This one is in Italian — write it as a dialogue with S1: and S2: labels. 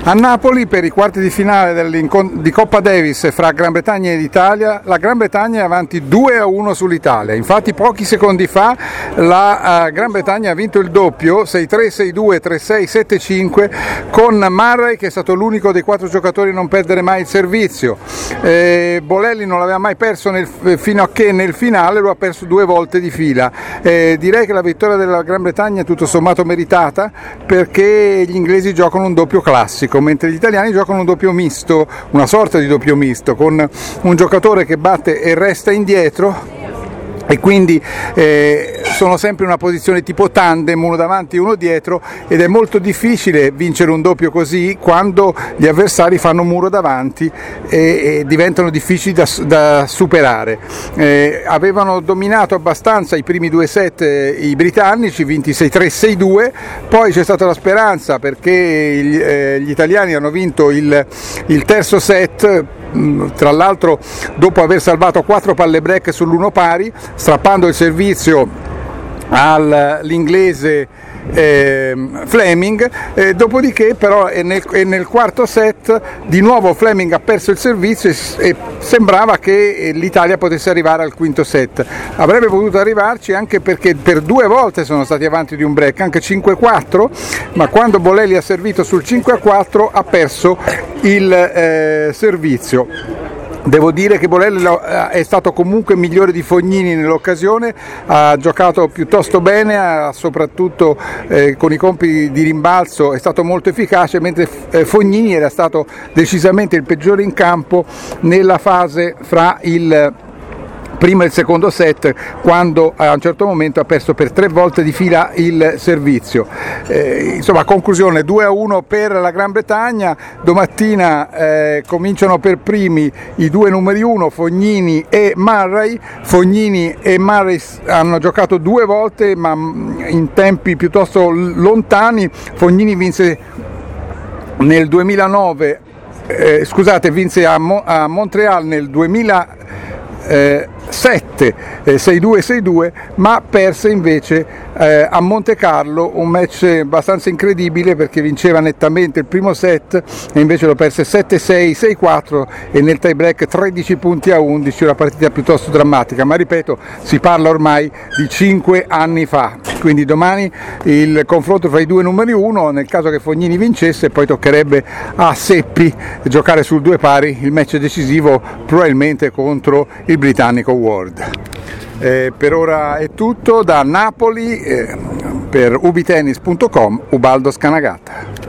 S1: A Napoli, per i quarti di finale di Coppa Davis fra Gran Bretagna ed Italia, la Gran Bretagna è avanti 2-1 sull'Italia. Infatti pochi secondi fa la Gran Bretagna ha vinto il doppio 6-3, 6-2, 3-6, 7-5 con Murray, che è stato l'unico dei 4 giocatori a non perdere mai il servizio. Bolelli non l'aveva mai perso fino a che nel finale lo ha perso 2 volte di fila. Direi che la vittoria della Gran Bretagna è tutto sommato meritata, perché gli inglesi giocano un doppio classico, mentre gli italiani giocano un doppio misto, una sorta di doppio misto, con un giocatore che batte e resta indietro, e quindi sono sempre in una posizione tipo tandem, uno davanti e uno dietro, ed è molto difficile vincere un doppio così quando gli avversari fanno muro davanti e diventano difficili da superare. Avevano dominato abbastanza i primi 2 set i britannici, vinti 6-3, 6-2, poi c'è stata la speranza perché gli italiani hanno vinto il terzo set, tra l'altro dopo aver salvato 4 palle break sull'1 pari, strappando il servizio all'inglese Fleming, dopodiché però nel quarto set di nuovo Fleming ha perso il servizio e sembrava che l'Italia potesse arrivare al quinto set. Avrebbe potuto arrivarci anche perché per 2 volte sono stati avanti di un break, anche 5-4, ma quando Bolelli ha servito sul 5-4 ha perso il servizio. Devo dire che Bolelli è stato comunque migliore di Fognini nell'occasione, ha giocato piuttosto bene, soprattutto con i compiti di rimbalzo è stato molto efficace, mentre Fognini era stato decisamente il peggiore in campo nella fase fra il primo e il secondo set, quando a un certo momento ha perso per 3 volte di fila il servizio. Insomma, conclusione, 2-1 per la Gran Bretagna. Domattina cominciano per primi i 2 numeri 1, Fognini e Murray. Fognini e Murray hanno giocato 2 volte, ma in tempi piuttosto lontani. Fognini vinse nel 2009, vinse a Montreal nel 2007 6-2, ma perse invece a Monte Carlo, un match abbastanza incredibile perché vinceva nettamente il primo set e invece lo perse 7-6, 6-4 e nel tie break 13 punti a 11, una partita piuttosto drammatica, ma ripeto, si parla ormai di 5 anni fa. Quindi domani il confronto fra i 2 numeri 1, nel caso che Fognini vincesse poi toccherebbe a Seppi giocare sul 2 pari il match decisivo, probabilmente contro il britannico Ward. Per ora è tutto da Napoli, per ubitennis.com, Ubaldo Scanagata.